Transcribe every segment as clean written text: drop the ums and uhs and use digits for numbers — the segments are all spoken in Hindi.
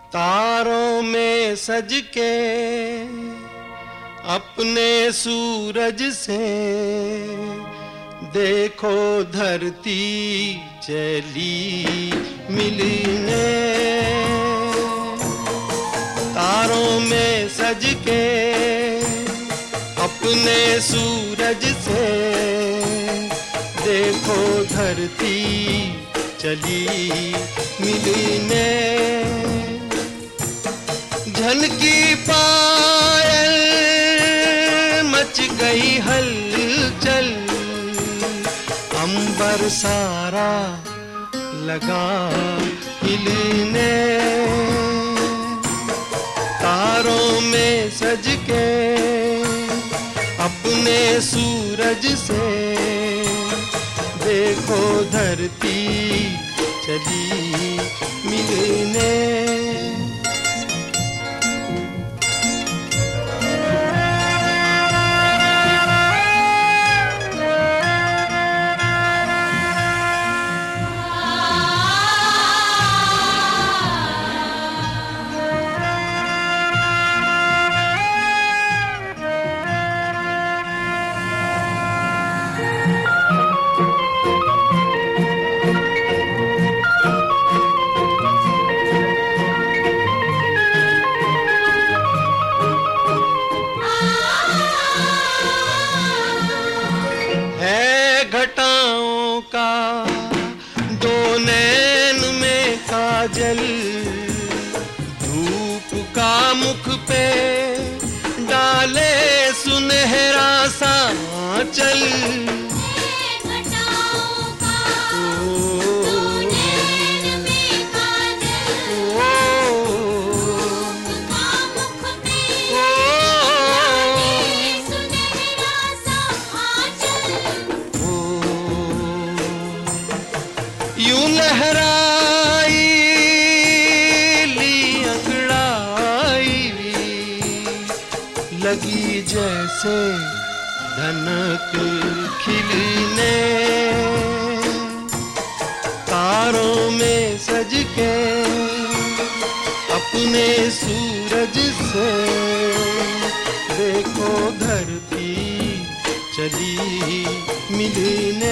तारों में सज के अपने सूरज से देखो धरती चली मिलने। तारों में सज के अपने सूरज से देखो धरती चली मिलने। झनकी पायल मच गई हलचल, अंबर सारा लगा हिलने। तारों में सज के अपने सूरज से देखो धरती चली मिलने। घटाओं का दो नैन में काजल, धूप का मुख पे डाले सुनहरा सा आंचल। यूं लहराई ली अंगड़ाई लगी जैसे धनक खिलने। तारों में सज के अपने सूरज से देखो धरती चली मिलने।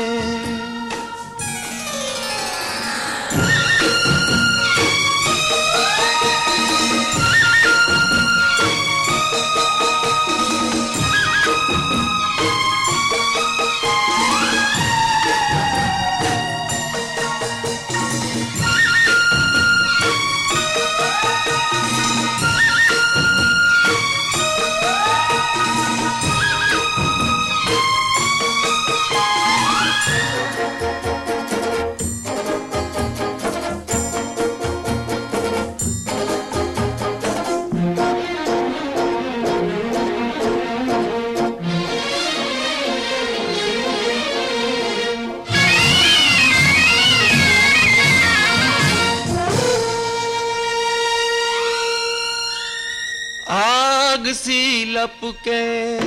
आग सी लपके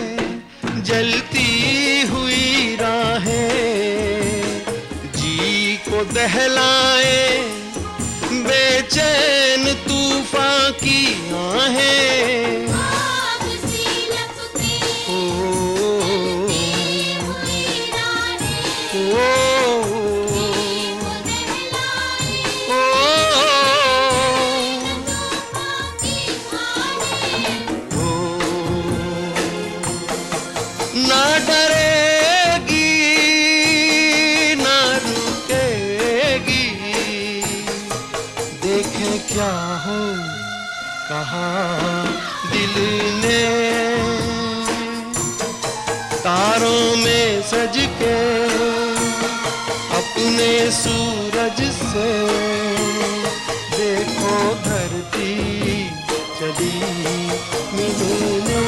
जलती हुई राहें जी को दहलाए बेचैन तूफान की आहें। आग सी लपके जलती हुई राहें ना डरेगी ना रुकेगी, देखे क्या हो कहा दिल ने। तारों में सज के अपने सूरज से देखो धरती चली मिलने।